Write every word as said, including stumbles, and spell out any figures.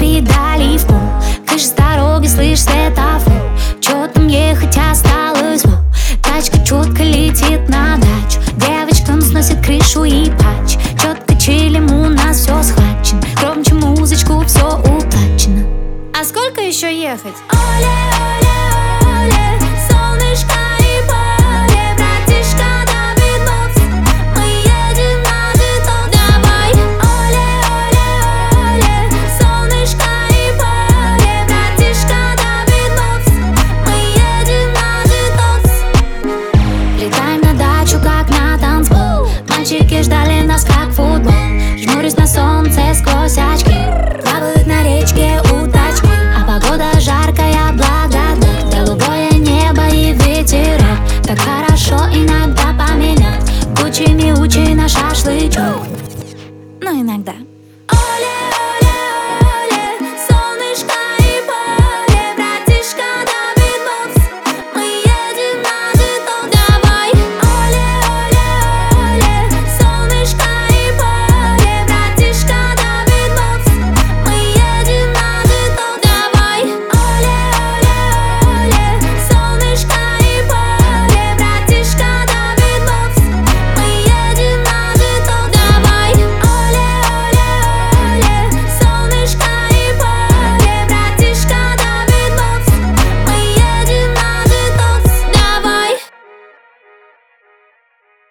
педали в пол. Кажешь, с дороги слышь светофор. Чё там ехать осталось, мол. Тачка чутко летит на дачу. Девочкам сносит крышу и патч. Чётко чилим, у нас всё схвачено. Громче музычку, всё уплачено. А сколько еще ехать? Оля, Оля.